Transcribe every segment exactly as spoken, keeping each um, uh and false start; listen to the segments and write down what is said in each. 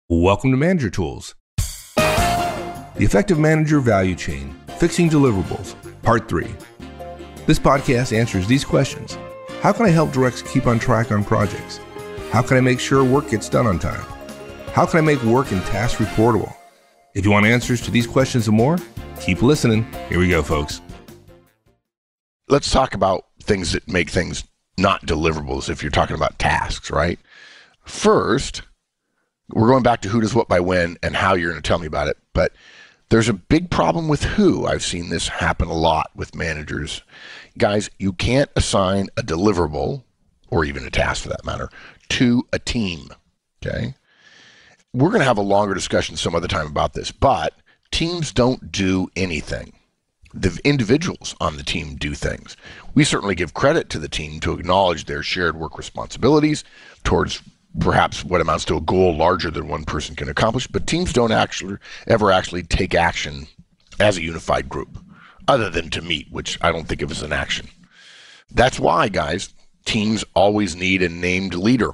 Welcome to Manager Tools. The Effective Manager Value Chain, Fixing Deliverables, Part three. This podcast answers these questions. How can I help directs keep on track on projects? How can I make sure work gets done on time? How can I make work and tasks reportable? If you want answers to these questions and more, keep listening. Here we go, folks. Let's talk about things that make things not deliverables if you're talking about tasks, right? First, we're going back to who does what by when and how you're going to tell me about it. But there's a big problem with who. I've seen this happen a lot with managers. Guys, you can't assign a deliverable, or even a task for that matter, to a team, okay? We're going to have a longer discussion some other time about this, but teams don't do anything. The individuals on the team do things. We certainly give credit to the team to acknowledge their shared work responsibilities towards perhaps what amounts to a goal larger than one person can accomplish, but teams don't actually ever actually take action as a unified group, other than to meet, which I don't think of as an action. That's why, guys, teams always need a named leader.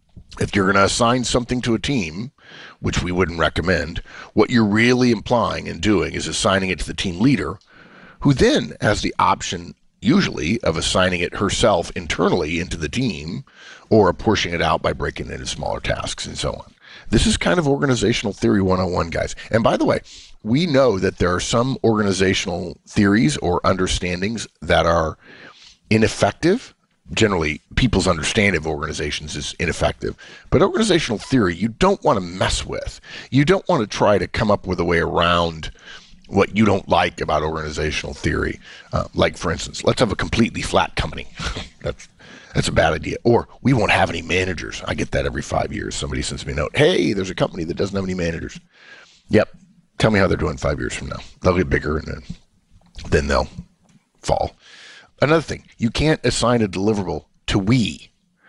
If you're going to assign something to a team, which we wouldn't recommend, what you're really implying and doing is assigning it to the team leader, who then has the option usually of assigning it herself internally into the team or apportioning it out by breaking it into smaller tasks and so on. This is kind of organizational theory one oh one, guys. And by the way, we know that there are some organizational theories or understandings that are ineffective. Generally, people's understanding of organizations is ineffective. But organizational theory, you don't want to mess with. You don't want to try to come up with a way around what you don't like about organizational theory. Uh, like, for instance, let's have a completely flat company. that's that's a bad idea. Or we won't have any managers. I get that every five years. Somebody sends me a note. Hey, there's a company that doesn't have any managers. Yep. Tell me how they're doing five years from now. They'll get bigger and then, then they'll fall. Another thing, you can't assign a deliverable to we.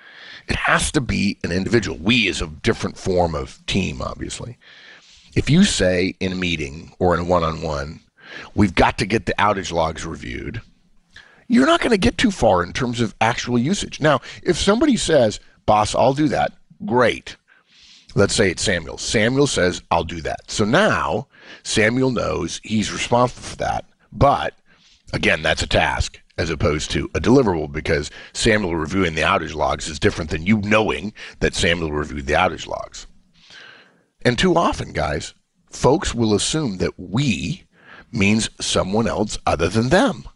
It has to be an individual. We is a different form of team, obviously. If you say in a meeting or in a one-on-one, we've got to get the outage logs reviewed, you're not going to get too far in terms of actual usage. Now, if somebody says, boss, I'll do that, great. Let's say it's Samuel. Samuel says, I'll do that. So now Samuel knows he's responsible for that. But again, that's a task as opposed to a deliverable, because Samuel reviewing the outage logs is different than you knowing that Samuel reviewed the outage logs. And too often, guys, folks will assume that we means someone else other than them.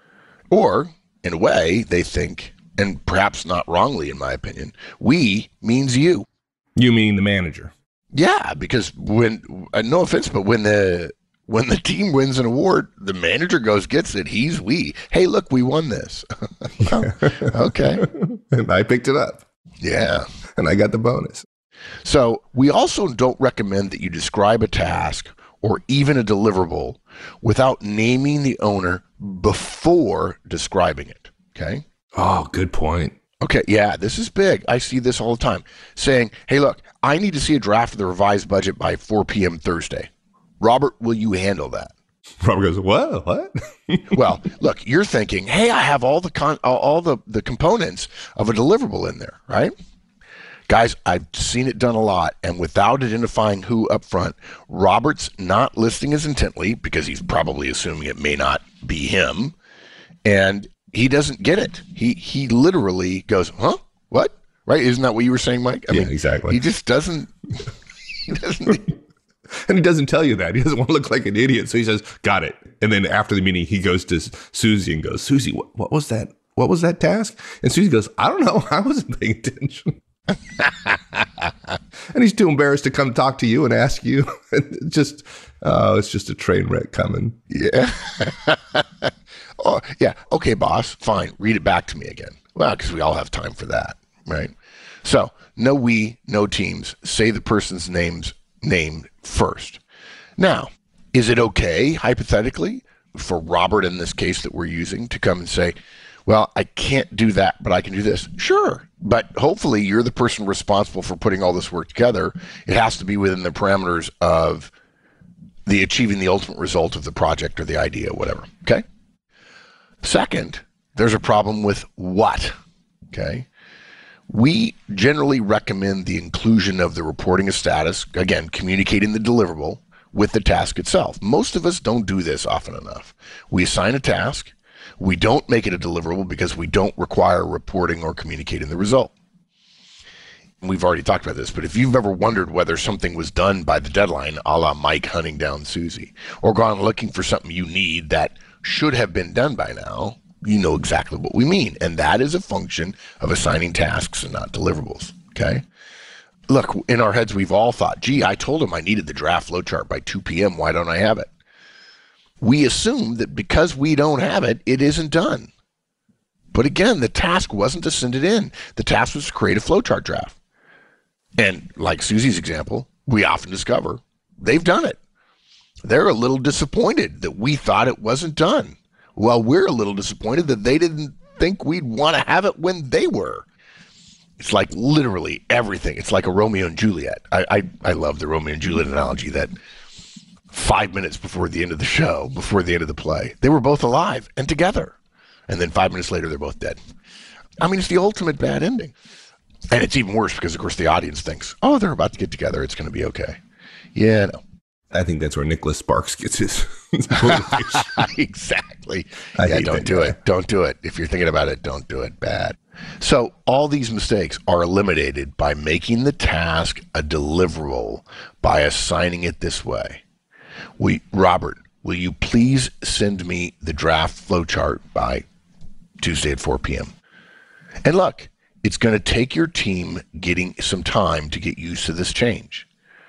Or, in a way, they think, and perhaps not wrongly in my opinion, we means you. You mean the manager? Yeah, because when, uh, no offense, but when the when the team wins an award, the manager goes, gets it, he's we. Hey, look, we won this. Oh, okay. And I picked it up. Yeah. And I got the bonus. So we also don't recommend that you describe a task or even a deliverable without naming the owner before describing it, okay? Oh, good point. Okay, yeah, this is big. I see this all the time. Saying, hey, look, I need to see a draft of the revised budget by four p.m. Thursday. Robert, will you handle that? Robert goes, what? What? Well, look, you're thinking, hey, I have all the con- all the, the components of a deliverable in there, right? Guys, I've seen it done a lot, and without identifying who up front, Robert's not listening as intently because he's probably assuming it may not be him, and he doesn't get it. He he literally goes, huh? What? Right? Isn't that what you were saying, Mike? I yeah, mean, exactly. He just doesn't. He doesn't. And he doesn't tell you that. He doesn't want to look like an idiot, so he says, got it. And then after the meeting, he goes to Susie and goes, Susie, what, what was that? What was that task? And Susie goes, I don't know. I wasn't paying attention. And he's too embarrassed to come talk to you and ask you. just, oh, it's just a train wreck coming. Yeah. Oh, yeah. Okay, boss. Fine. Read it back to me again. Well, because we all have time for that, right? So, no we, no teams. Say the person's name's name first. Now, is it okay, hypothetically, for Robert in this case that we're using to come and say, well, I can't do that, but I can do this? Sure. But hopefully you're the person responsible for putting all this work together. It has to be within the parameters of the achieving the ultimate result of the project or the idea, whatever. Okay? Second, there's a problem with what. Okay? We generally recommend the inclusion of the reporting of status, again, communicating the deliverable with the task itself. Most of us don't do this often enough. We assign a task. We don't make it a deliverable because we don't require reporting or communicating the result. We've already talked about this, but if you've ever wondered whether something was done by the deadline, a la Mike hunting down Susie, or gone looking for something you need that should have been done by now, you know exactly what we mean. And that is a function of assigning tasks and not deliverables, okay? Look, in our heads, we've all thought, gee, I told him I needed the draft flowchart by two p.m. Why don't I have it? We assume that because we don't have it, it isn't done. But again, the task wasn't to send it in. The task was to create a flowchart draft. And like Susie's example, we often discover they've done it. They're a little disappointed that we thought it wasn't done. Well, we're a little disappointed that they didn't think we'd want to have it when they were. It's like literally everything. It's like a Romeo and Juliet. I, I, I love the Romeo and Juliet analogy that five minutes before the end of the show, before the end of the play, they were both alive and together. And then five minutes later, they're both dead. I mean, it's the ultimate bad ending. And it's even worse because, of course, the audience thinks, oh, they're about to get together. It's going to be okay. Yeah, no. I think that's where Nicholas Sparks gets his. Exactly. I yeah, hate don't that do guy. it. Don't do it. If you're thinking about it, don't do it. Bad. So all these mistakes are eliminated by making the task a deliverable by assigning it this way. We, Robert, will you please send me the draft flowchart by Tuesday at four p.m.? And look, it's going to take your team getting some time to get used to this change.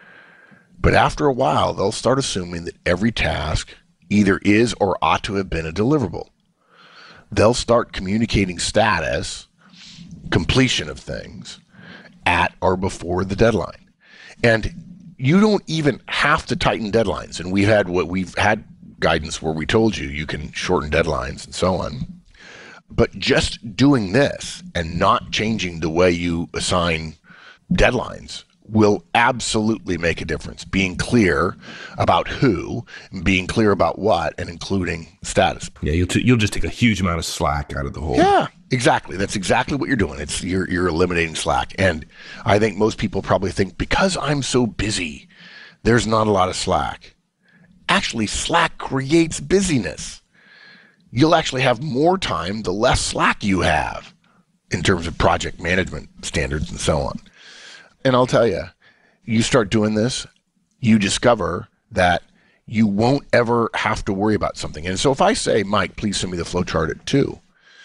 But after a while, they'll start assuming that every task either is or ought to have been a deliverable. They'll start communicating status, completion of things, at or before the deadline. And you don't even have to tighten deadlines. And we've had what we've had guidance where we told you you can shorten deadlines and so on. But just doing this and not changing the way you assign deadlines will absolutely make a difference. Being clear about who, being clear about what, and including status. Yeah, you'll t- you'll just take a huge amount of slack out of the whole. Yeah, exactly. That's exactly what you're doing. It's you're you're eliminating slack. And I think most people probably think because I'm so busy, there's not a lot of slack. Actually, slack creates busyness. You'll actually have more time the less slack you have in terms of project management standards and so on. And I'll tell you, you start doing this, you discover that you won't ever have to worry about something. And so if I say, Mike, please send me the flowchart at two,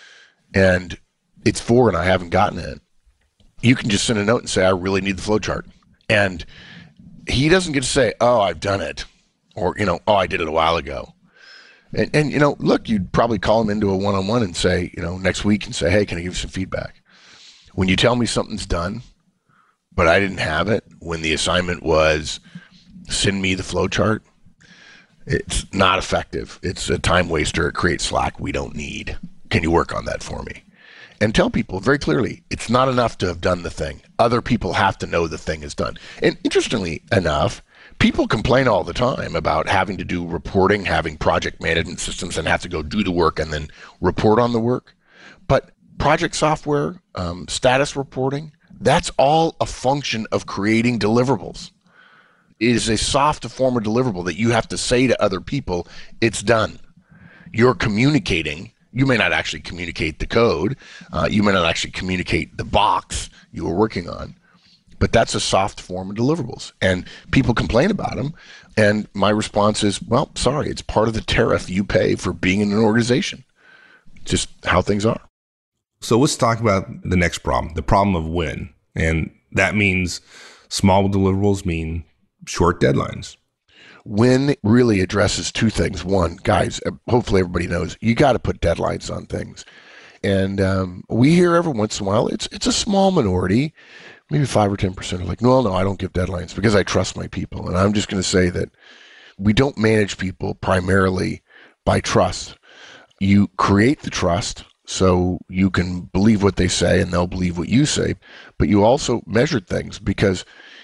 and it's four and I haven't gotten it, you can just send a note and say, I really need the flowchart. And he doesn't get to say, oh, I've done it. Or, you know, oh, I did it a while ago. And, and you know, look, you'd probably call him into a one-on-one and say, you know, next week and say, hey, can I give you some feedback? When you tell me something's done, but I didn't have it when the assignment was send me the flowchart, it's not effective. It's a time waster. It creates slack we don't need. Can you work on that for me? And tell people very clearly, it's not enough to have done the thing. Other people have to know the thing is done. And interestingly enough, people complain all the time about having to do reporting, having project management systems, and have to go do the work and then report on the work. But project software, um, status reporting, that's all a function of creating deliverables. It is a soft form of deliverable that you have to say to other people, it's done. You're communicating. You may not actually communicate the code. Uh, you may not actually communicate the box you were working on. But that's a soft form of deliverables. And people complain about them. And my response is, well, sorry, it's part of the tariff you pay for being in an organization. Just how things are. So let's talk about the next problem, the problem of when. And that means small deliverables mean short deadlines. When really addresses two things. One, guys, hopefully everybody knows, you got to put deadlines on things. And um, we hear every once in a while, it's it's a small minority, maybe five or ten percent are like, no, no, I don't give deadlines because I trust my people. And I'm just going to say that we don't manage people primarily by trust. You create the trust so you can believe what they say and they'll believe what you say, but you also measure things because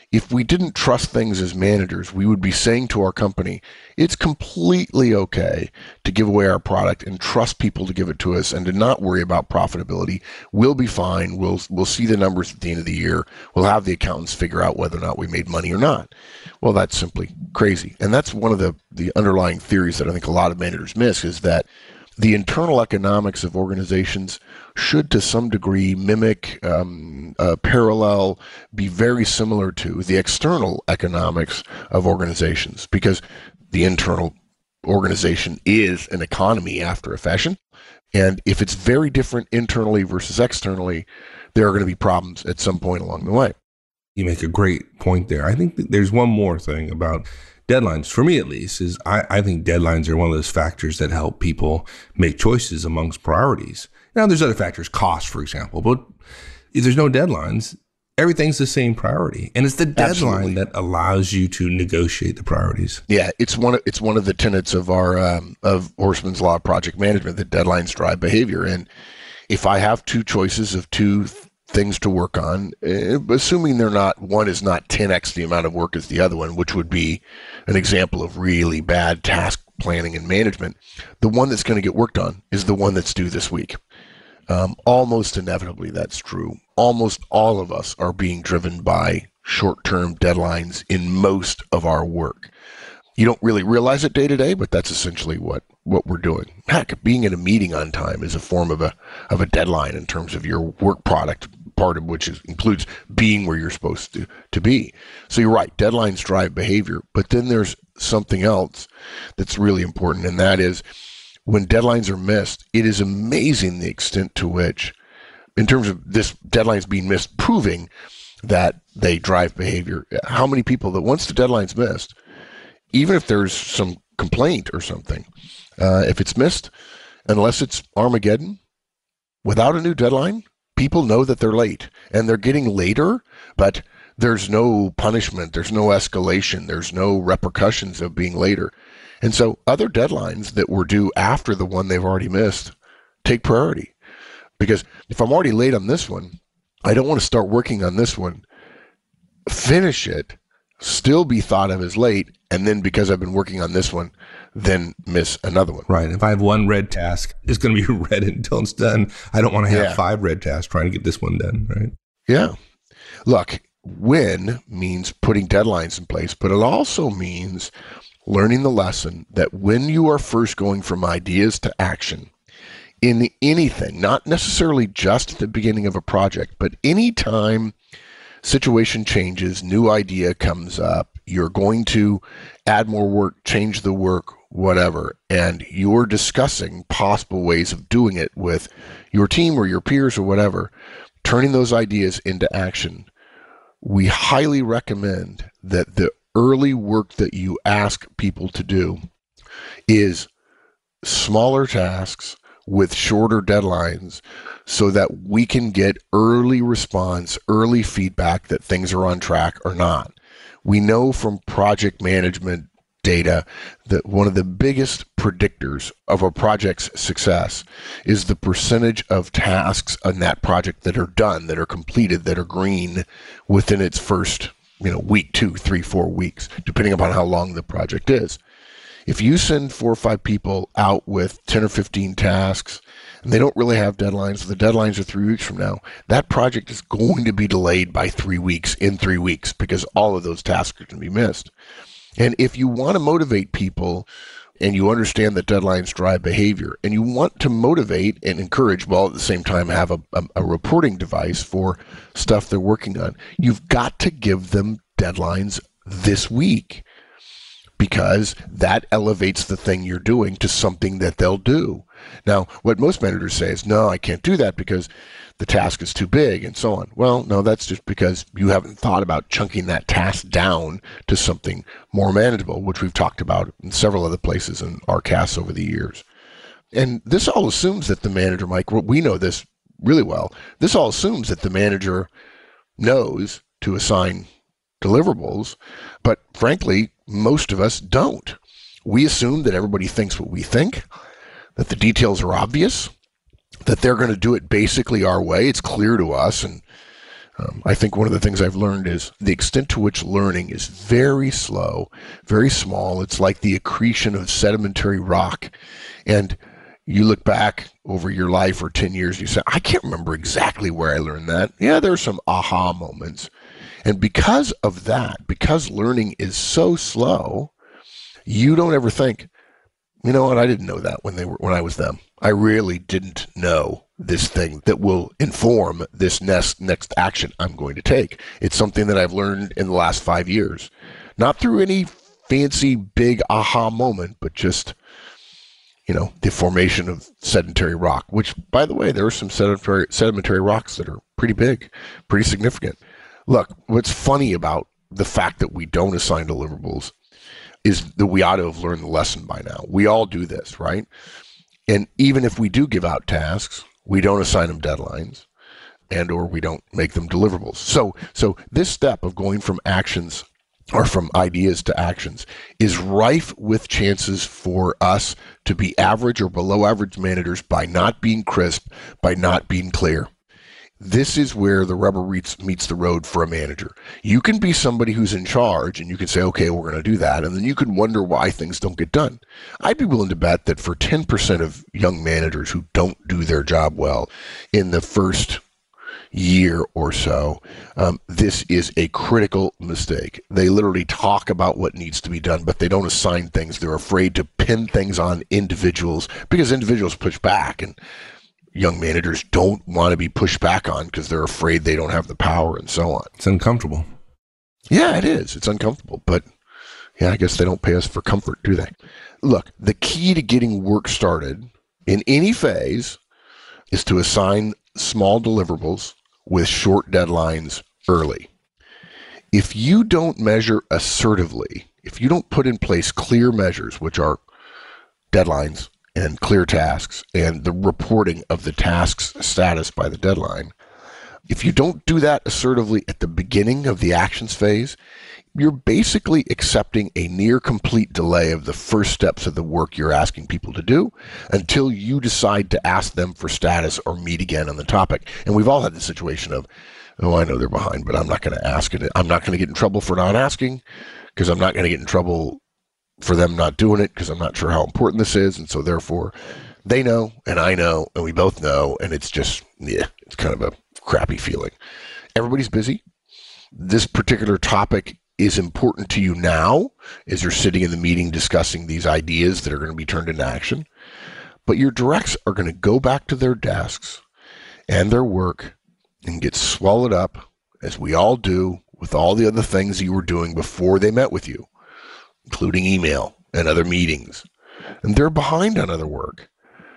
If we didn't trust things as managers, we would be saying to our company, it's completely okay to give away our product and trust people to give it to us and to not worry about profitability. We'll be fine. We'll we'll see the numbers at the end of the year. We'll have the accountants figure out whether or not we made money or not. Well, that's simply crazy. And that's one of the, the underlying theories that I think a lot of managers miss, is that the internal economics of organizations should to some degree mimic, um, uh, parallel, be very similar to the external economics of organizations, because the internal organization is an economy after a fashion. And if it's very different internally versus externally, there are going to be problems at some point along the way. You make a great point there. I think that there's one more thing about deadlines, for me at least, is I, I think deadlines are one of those factors that help people make choices amongst priorities. Now, there's other factors, cost, for example, but if there's no deadlines, everything's the same priority. And it's the deadline Absolutely. That allows you to negotiate the priorities. Yeah, it's one of, it's one of the tenets of our um, of Horstman's Law of Project Management, that deadlines drive behavior. And if I have two choices of two th- things to work on, uh, assuming they're not, one is not ten x the amount of work as the other one, which would be an example of really bad task planning and management, the one that's going to get worked on is the one that's due this week. Um, almost inevitably, that's true. Almost all of us are being driven by short-term deadlines in most of our work. You don't really realize it day to day, but that's essentially what, what we're doing. Heck, being in a meeting on time is a form of a of a deadline in terms of your work product, part of which is, includes being where you're supposed to, to be. So you're right, deadlines drive behavior, but then there's something else that's really important, and that is when deadlines are missed, it is amazing the extent to which, in terms of this deadlines being missed, proving that they drive behavior. How many people that once the deadline's missed, even if there's some complaint or something, uh, if it's missed, unless it's Armageddon, without a new deadline, people know that they're late, and they're getting later, but there's no punishment, there's no escalation, there's no repercussions of being later. And so other deadlines that were due after the one they've already missed take priority. Because if I'm already late on this one, I don't want to start working on this one, finish it, still be thought of as late, and then because I've been working on this one, then miss another one. Right. If I have one red task, it's going to be red until it's done. I don't want to have yeah. five red tasks trying to get this one done, right? Yeah. Look, when means putting deadlines in place, but it also means learning the lesson that when you are first going from ideas to action in anything, not necessarily just at the beginning of a project, but anytime situation changes, new idea comes up, you're going to add more work, change the work, whatever, and you're discussing possible ways of doing it with your team or your peers or whatever, turning those ideas into action. We highly recommend that the early work that you ask people to do is smaller tasks with shorter deadlines so that we can get early response, early feedback that things are on track or not. We know from project management data that one of the biggest predictors of a project's success is the percentage of tasks on that project that are done, that are completed, that are green within its first, you know, week, two, three, four weeks, depending upon how long the project is. If you send four or five people out with ten or fifteen tasks and they don't really have deadlines, the deadlines are three weeks from now, that project is going to be delayed by three weeks in three weeks because all of those tasks are going to be missed. And if you want to motivate people and you understand that deadlines drive behavior and you want to motivate and encourage, while at the same time have a, a, a reporting device for stuff they're working on, you've got to give them deadlines this week, because that elevates the thing you're doing to something that they'll do. Now, what most managers say is, no, I can't do that because the task is too big and so on. Well, no, that's just because you haven't thought about chunking that task down to something more manageable, which we've talked about in several other places in our casts over the years. And this all assumes that the manager, Mike, we know this really well, this all assumes that the manager knows to assign deliverables, but frankly, most of us don't. We assume that everybody thinks what we think, that the details are obvious, that they're going to do it basically our way. It's clear to us, and Um, I think one of the things I've learned is the extent to which learning is very slow, very small. It's like the accretion of sedimentary rock. And you look back over your life or ten years, you say, I can't remember exactly where I learned that. Yeah, there are some aha moments. And because of that, because learning is so slow, you don't ever think, you know what, I didn't know that when they were when I was them. I really didn't know this thing that will inform this next next action I'm going to take. It's something that I've learned in the last five years. Not through any fancy big aha moment, but just, you know, the formation of sedentary rock, which, by the way, there are some sedimentary sedimentary rocks that are pretty big, pretty significant. Look, what's funny about the fact that we don't assign deliverables is that we ought to have learned the lesson by now. We all do this, right? And even if we do give out tasks, we don't assign them deadlines, and or we don't make them deliverables. So, so this step of going from actions or from ideas to actions is rife with chances for us to be average or below average managers by not being crisp, by not being clear. This is where the rubber meets, meets the road for a manager. You can be somebody who's in charge and you can say, okay, we're going to do that. And then you can wonder why things don't get done. I'd be willing to bet that for ten percent of young managers who don't do their job well in the first year or so, um, this is a critical mistake. They literally talk about what needs to be done, but they don't assign things. They're afraid to pin things on individuals because individuals push back, and young managers don't want to be pushed back on because they're afraid they don't have the power and so on. It's uncomfortable. Yeah, it is. It's uncomfortable, but yeah, I guess they don't pay us for comfort, do they? Look, the key to getting work started in any phase is to assign small deliverables with short deadlines early. If you don't measure assertively, if you don't put in place clear measures, which are deadlines and clear tasks and the reporting of the task's status by the deadline, if you don't do that assertively at the beginning of the actions phase, you're basically accepting a near complete delay of the first steps of the work you're asking people to do until you decide to ask them for status or meet again on the topic. And we've all had the situation of, oh, I know they're behind, but I'm not going to ask it. I'm not going to get in trouble for not asking because I'm not going to get in trouble for them not doing it because I'm not sure how important this is. And so therefore they know and I know and we both know. And it's just, yeah, it's kind of a crappy feeling. Everybody's busy. This particular topic is important to you now as you're sitting in the meeting discussing these ideas that are going to be turned into action. But your directs are going to go back to their desks and their work and get swallowed up, as we all do, with all the other things you were doing before they met with you, including email and other meetings. And they're behind on other work.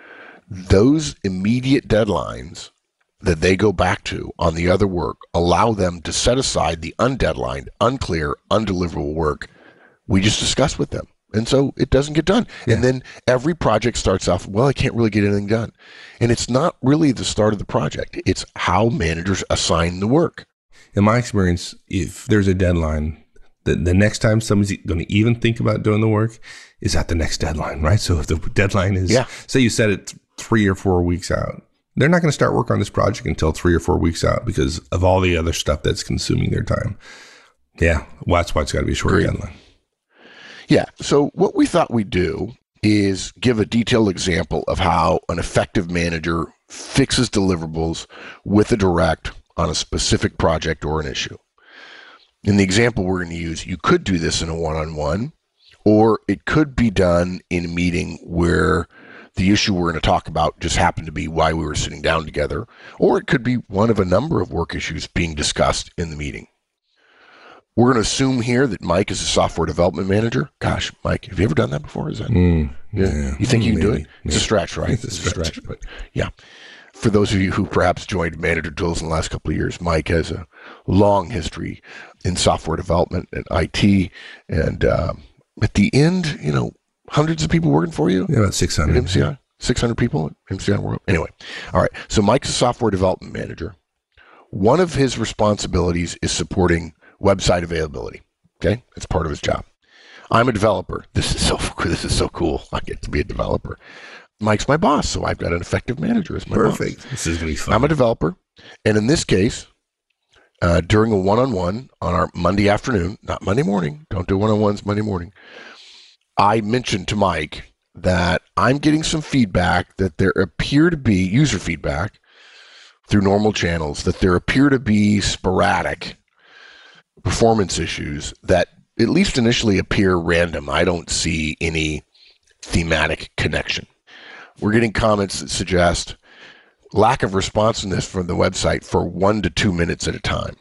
Those immediate deadlines that they go back to on the other work allow them to set aside the undeadlined, unclear, undeliverable work we just discussed with them. And so it doesn't get done. Yeah. And then every project starts off, well, I can't really get anything done. And it's not really the start of the project. It's how managers assign the work. In my experience, if there's a deadline, the, the next time somebody's going to even think about doing the work is at the next deadline, right? So if the deadline is, yeah. say you set it three or four weeks out, they're not going to start work on this project until three or four weeks out because of all the other stuff that's consuming their time. Yeah, well, that's why it's got to be a short Great. deadline. Yeah, so what we thought we'd do is give a detailed example of how an effective manager fixes deliverables with a direct on a specific project or an issue. In the example we're going to use, you could do this in a one-on-one, or it could be done in a meeting where the issue we're going to talk about just happened to be why we were sitting down together, or it could be one of a number of work issues being discussed in the meeting. We're going to assume here that Mike is a software development manager. Gosh, Mike, have you ever done that before? Is that mm, yeah. yeah? You think you can Maybe, do it? It's yeah. a stretch, right? It's a stretch, it's a stretch, but yeah. For those of you who perhaps joined Manager Tools in the last couple of years, Mike has a long history in software development and I T, and um, at the end, you know, hundreds of people working for you. Yeah, about six hundred. At M C I, six hundred people at M C I World. Anyway, all right. So Mike's a software development manager. One of his responsibilities is supporting website availability. Okay, that's part of his job. I'm a developer. This is so this is so cool. I get to be a developer. Mike's my boss, so I've got an effective manager as my Perfect. boss. This is going to be fun. I'm a developer, and in this case, uh, during a one-on-one on our Monday afternoon, not Monday morning. Don't do one-on-ones Monday morning. I mentioned to Mike that I'm getting some feedback that there appear to be user feedback through normal channels, that there appear to be sporadic performance issues that at least initially appear random. I don't see any thematic connection. We're getting comments that suggest lack of responsiveness from the website for one to two minutes at a time.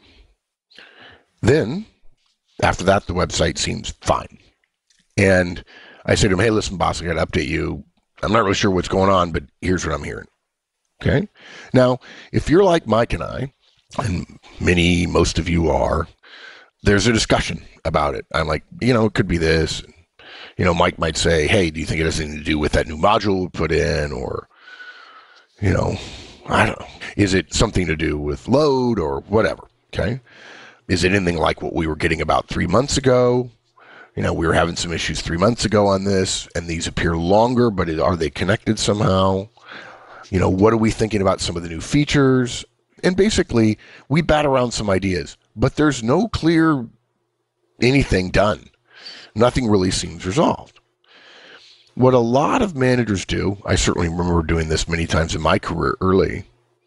Then, after that, the website seems fine. And I say to him, hey, listen, boss, I got to update you. I'm not really sure what's going on, but here's what I'm hearing. Okay? Now, if you're like Mike and I, and many, most of you are, there's a discussion about it. I'm like, you know, it could be this. You know, Mike might say, hey, do you think it has anything to do with that new module we put in? Or, you know, I don't know. Is it something to do with load or whatever? Okay. Is it anything like what we were getting about three months ago? You know, we were having some issues three months ago on this, and these appear longer, but are they connected somehow? You know, what are we thinking about some of the new features? And basically, we bat around some ideas, but there's no clear anything done. Nothing really seems resolved. What a lot of managers do, I certainly remember doing this many times in my career early,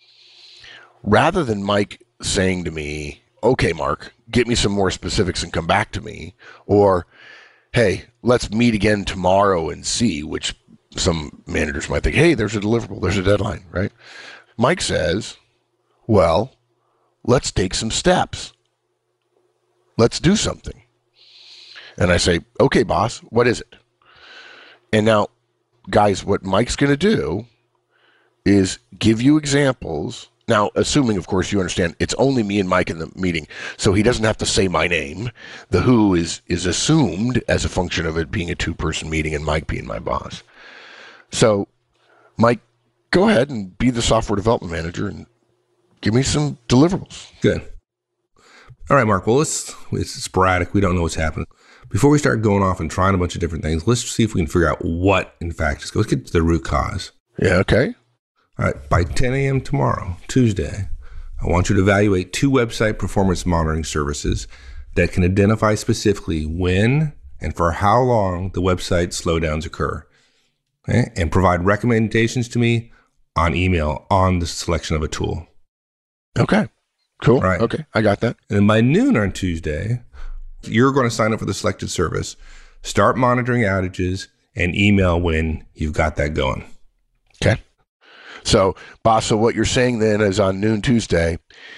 rather than Mike saying to me, okay, Mark, get me some more specifics and come back to me, or, hey, let's meet again tomorrow and see, which some managers might think, hey, there's a deliverable, there's a deadline, right? Mike says, well, let's take some steps. Let's do something. And I say, okay, boss, what is it? And now, guys, what Mike's going to do is give you examples. Now, assuming, of course, you understand it's only me and Mike in the meeting, so he doesn't have to say my name. The who is is assumed as a function of it being a two-person meeting and Mike being my boss. So, Mike, go ahead and be the software development manager and give me some deliverables. Good. All right, Mark. Well, it's, it's sporadic. We don't know what's happening. Before we start going off and trying a bunch of different things, let's see if we can figure out what, in fact, is. Let's get to the root cause. Yeah, okay. All right. By ten a.m. tomorrow, Tuesday, I want you to evaluate two website performance monitoring services that can identify specifically when and for how long the website slowdowns occur, okay? And provide recommendations to me on email on the selection of a tool. Okay. Cool. Right. Okay. I got that. And then by noon on Tuesday, you're going to sign up for the selected service, start monitoring outages, and email when you've got that going. Okay. So, boss, so what you're saying then is on noon Tuesday,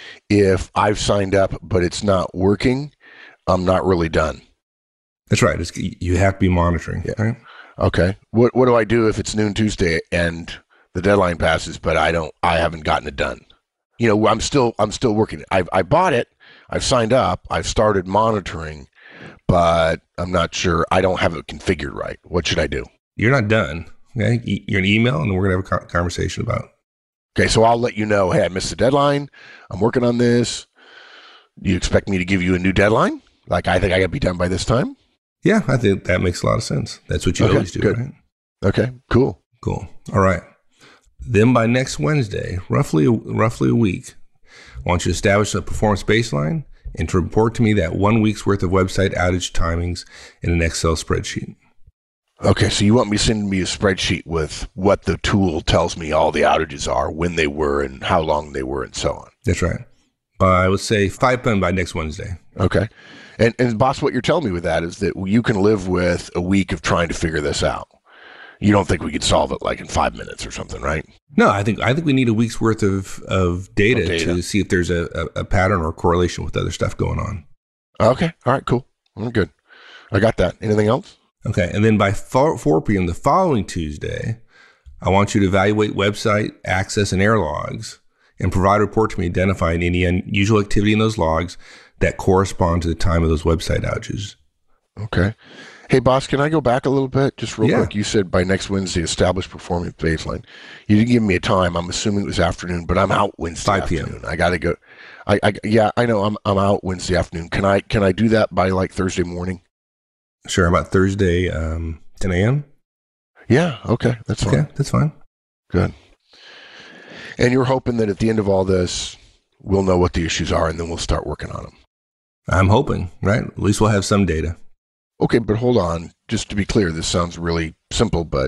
if I've signed up but it's not working, I'm not really done. That's right. It's, you have to be monitoring. Yeah. Right? Okay. What What do I do if it's noon Tuesday and the deadline passes, but I don't, I haven't gotten it done? You know, I'm still, I'm still working. I I bought it. I've signed up. I've started monitoring, but I'm not sure. I don't have it configured right. What should I do? You're not done. Okay. You're an email, and we're going to have a conversation about it. Okay. So I'll let you know, hey, I missed the deadline. I'm working on this. Do you expect me to give you a new deadline? Like, I think I got to be done by this time? Yeah, I think that makes a lot of sense. That's what you Okay, always do, good. right? Okay, cool. Cool. All right. Then by next Wednesday, roughly roughly a week, I want you to establish a performance baseline and to report to me that one week's worth of website outage timings in an Excel spreadsheet. Okay, so you want me sending me a spreadsheet with what the tool tells me all the outages are, when they were, and how long they were, and so on. That's right. By, let's say, five p.m. by next Wednesday. Okay. And, and boss, what you're telling me with that is that you can live with a week of trying to figure this out. You don't think we could solve it like in five minutes or something, right? No, I think I think we need a week's worth of, of, data, Of data. to see if there's a, a, a pattern or correlation with other stuff going on. Okay. All right, cool. I'm good. I got that. Anything else? Okay. And then by four p.m. the following Tuesday, I want you to evaluate website access and error logs and provide a report to me identifying any unusual activity in those logs that correspond to the time of those website outages. Okay. Hey, boss, can I go back a little bit? Just real Yeah. quick. You said by next Wednesday, establish performance baseline. You didn't give me a time. I'm assuming it was afternoon, but I'm out Wednesday five p.m. afternoon. I got to go. I, I, yeah, I know. I'm, I'm out Wednesday afternoon. Can I, can I do that by like Thursday morning? Sure. About Thursday, um, ten a.m.? Yeah. Okay. That's fine. Okay, that's fine. Good. And you're hoping that at the end of all this, we'll know what the issues are, and then we'll start working on them. I'm hoping, right? At least we'll have some data. Okay, but hold on. Just to be clear, this sounds really simple, but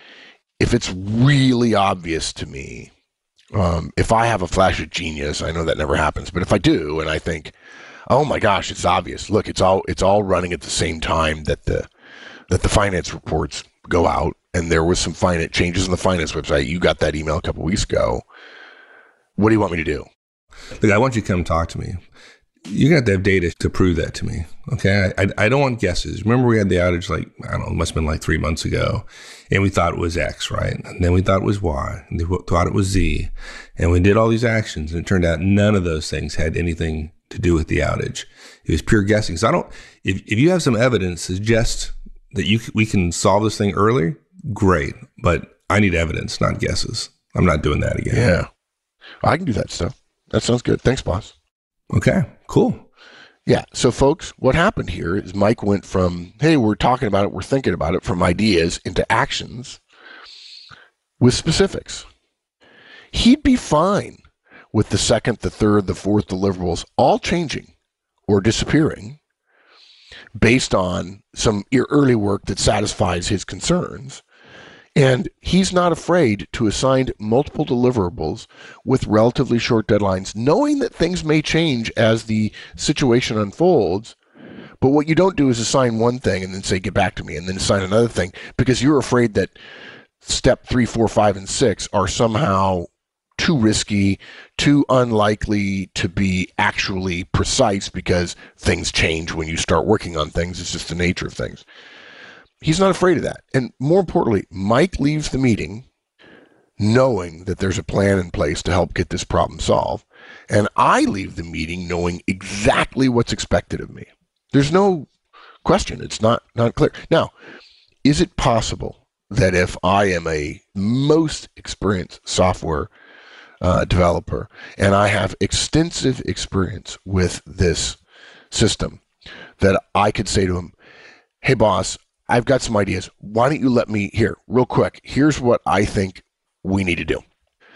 if it's really obvious to me, um, if I have a flash of genius, I know that never happens, but if I do, and I think, oh my gosh, it's obvious. Look, it's all it's all running at the same time that the that the finance reports go out, and there was some finance changes on the finance website. You got that email a couple weeks ago. What do you want me to do? Look, I want you to come talk to me. You're going to have to have data to prove that to me, okay? I, I don't want guesses. Remember we had the outage like, I don't know, it must have been like three months ago, and we thought it was X, right? And then we thought it was Y, and we thought it was Z, and we did all these actions, and it turned out none of those things had anything to do with the outage. It was pure guessing. So I don't, if, if you have some evidence to suggest that you we can solve this thing early, great, but I need evidence, not guesses. I'm not doing that again. Yeah, I can do that stuff. That sounds good. Thanks, boss. Okay, cool. Yeah. So, folks, what happened here is Mike went from, hey, we're talking about it, we're thinking about it, from ideas into actions with specifics. He'd be fine with the second, the third, the fourth deliverables all changing or disappearing based on some early work that satisfies his concerns. And he's not afraid to assign multiple deliverables with relatively short deadlines, knowing that things may change as the situation unfolds. But what you don't do is assign one thing and then say, get back to me, and then assign another thing, because you're afraid that step three, four, five, and six are somehow too risky, too unlikely to be actually precise, because things change when you start working on things. It's just the nature of things. He's not afraid of that. And more importantly, Mike leaves the meeting knowing that there's a plan in place to help get this problem solved. And I leave the meeting knowing exactly what's expected of me. There's no question. It's not, not clear. Now, is it possible that if I am a most experienced software uh, developer and I have extensive experience with this system, that I could say to him, hey, boss, I've got some ideas. Why don't you let me, here, real quick, here's what I think we need to do.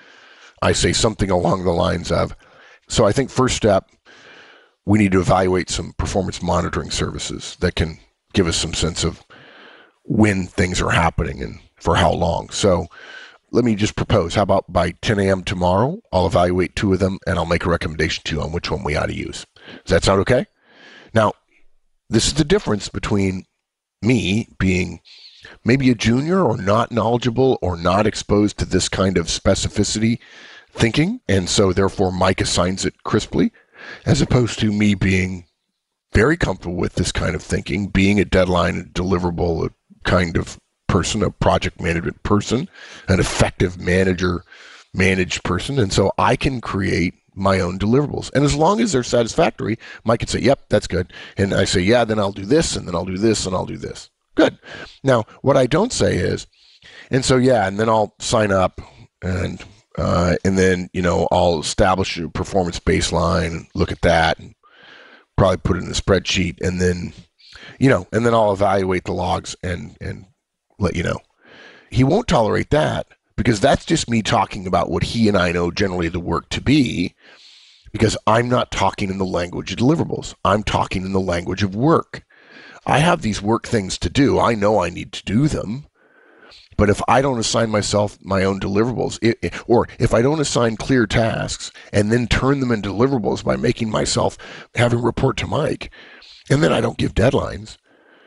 I say something along the lines of, so I think first step, we need to evaluate some performance monitoring services that can give us some sense of when things are happening and for how long. So let me just propose, how about by ten a.m. tomorrow, I'll evaluate two of them and I'll make a recommendation to you on which one we ought to use. Does that sound okay? Now, this is the difference between me being maybe a junior or not knowledgeable or not exposed to this kind of specificity thinking, and so therefore Mike assigns it crisply, as opposed to me being very comfortable with this kind of thinking, being a deadline, a deliverable a kind of person, a project management person, an effective manager, managed person, and so I can create my own deliverables. And as long as they're satisfactory, Mike can say, yep, that's good. And I say, yeah, then I'll do this, and then I'll do this, and I'll do this. Good. Now, what I don't say is, and so, yeah, and then I'll sign up, and uh, and then, you know, I'll establish a performance baseline, look at that, and probably put it in a spreadsheet, and then, you know, and then I'll evaluate the logs and and let you know. He won't tolerate that, because that's just me talking about what he and I know generally the work to be, because I'm not talking in the language of deliverables. I'm talking in the language of work. I have these work things to do. I know I need to do them. But if I don't assign myself my own deliverables, it, it, or if I don't assign clear tasks and then turn them into deliverables by making myself having report to Mike, and then I don't give deadlines,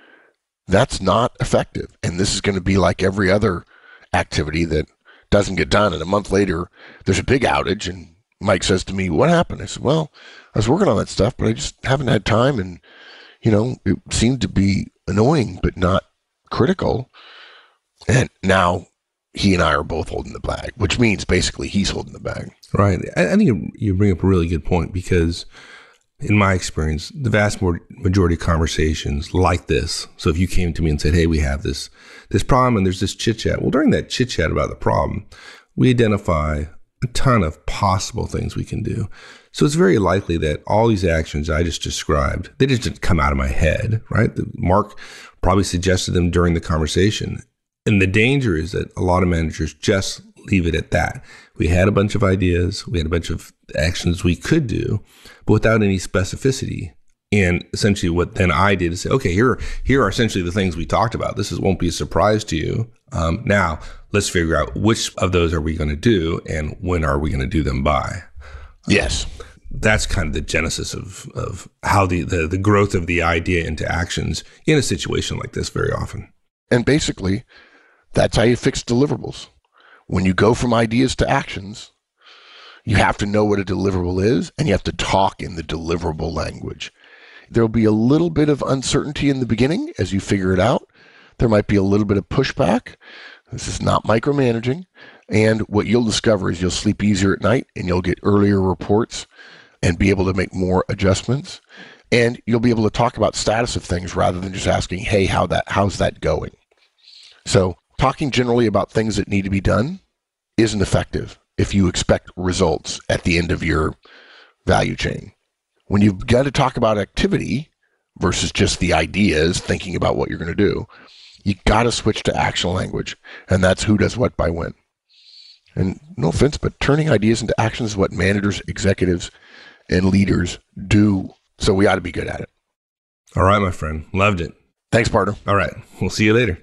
that's not effective. And this is going to be like every other activity that doesn't get done, and a month later there's a big outage, and Mike says to me, what happened? I said, well, I was working on that stuff, but I just haven't had time, and you know, it seemed to be annoying but not critical. And now he and I are both holding the bag, which means basically he's holding the bag. Right. I, I think you bring up a really good point, because in my experience, the vast majority of conversations like this. So if you came to me and said, hey, we have this this problem and there's this chit chat. Well, during that chit chat about the problem, we identify a ton of possible things we can do. So it's very likely that all these actions I just described, they just didn't come out of my head, right? Mark probably suggested them during the conversation. And the danger is that a lot of managers just leave it at that. We had a bunch of ideas. We had a bunch of actions we could do, but without any specificity. And essentially what then I did is say, okay, here, here are essentially the things we talked about. This is, won't be a surprise to you. Um, now let's figure out which of those are we going to do and when are we going to do them by? Yes. Um, that's kind of the genesis of, of how the, the, the growth of the idea into actions in a situation like this very often. And basically, that's how you fix deliverables. When you go from ideas to actions, you have to know what a deliverable is, and you have to talk in the deliverable language. There'll be a little bit of uncertainty in the beginning as you figure it out. There might be a little bit of pushback. This is not micromanaging. And what you'll discover is you'll sleep easier at night, and you'll get earlier reports and be able to make more adjustments. And you'll be able to talk about status of things rather than just asking, hey, how that how's that going? So talking generally about things that need to be done isn't effective if you expect results at the end of your value chain. When you've got to talk about activity versus just the ideas, thinking about what you're going to do, you got to switch to action language. And that's who does what by when. And no offense, but turning ideas into actions is what managers, executives, and leaders do. So we ought to be good at it. All right, my friend. Loved it. Thanks, partner. All right. We'll see you later.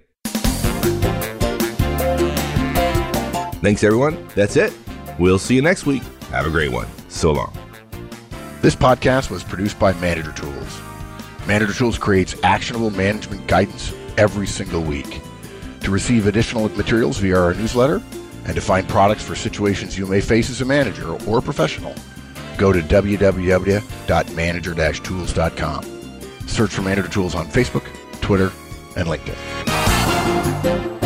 Thanks, everyone. That's it. We'll see you next week. Have a great one. So long. This podcast was produced by Manager Tools. Manager Tools creates actionable management guidance every single week. To receive additional materials via our newsletter and to find products for situations you may face as a manager or a professional, go to w w w dot manager dash tools dot com. Search for Manager Tools on Facebook, Twitter, and LinkedIn.